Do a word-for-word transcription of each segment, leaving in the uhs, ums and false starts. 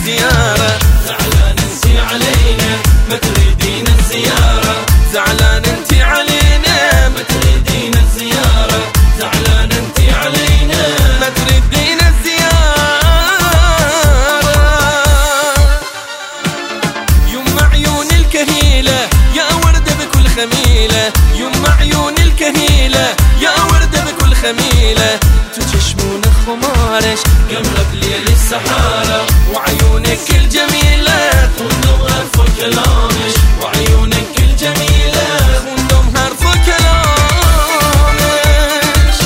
الزيارة زعلان انتي علينا ما تريدين الزيارة زعلان انتي علينا ما تريدين الزيارة زعلان انتي علينا ما تريدين الزيارة يما عيون الكهيلة يا وردة بكل خميلة يما عيون الكهيلة يا وردة بكل خميلة تجشمون خمارش قمرة بليل السحارة وعيونك الجميلة خندم هرف كلامش وعيونك الجميلة خندم هرف كلامش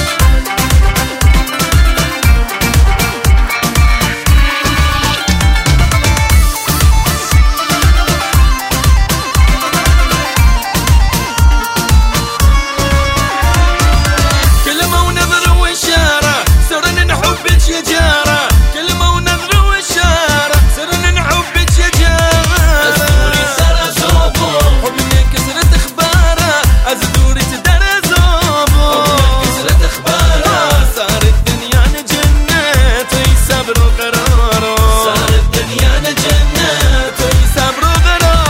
كلمة ونظر وإشارة صرنا نحبك يا جارة كلمة ونظر وإشارة صرنا نحبك يا جارة أزدوري سر زوبو حبنا كسرت أخباره أزدوري تدر زوبو حبنا كسرت أخباره صار الدنيا جنة ويصبر وقراره صار الدنيا جنة ويصبر وقراره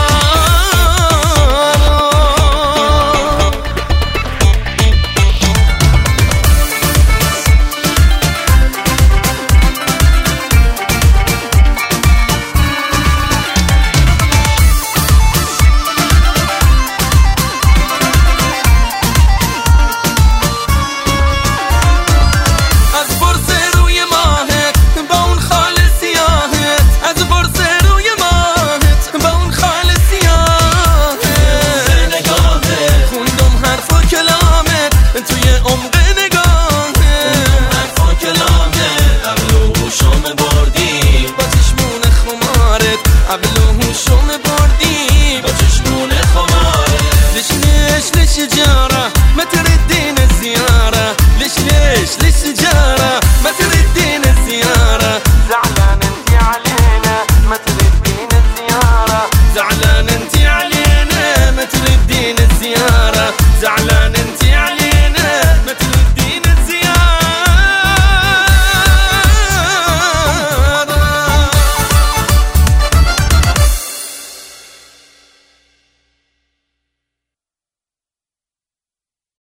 قبله شوم بردي بچشمون خماره ليش ليش ليش جارة ما تردين الزيارة ليش ليش ليش جارة ما تردين الزيارة زعلان انتي علينا ما تردين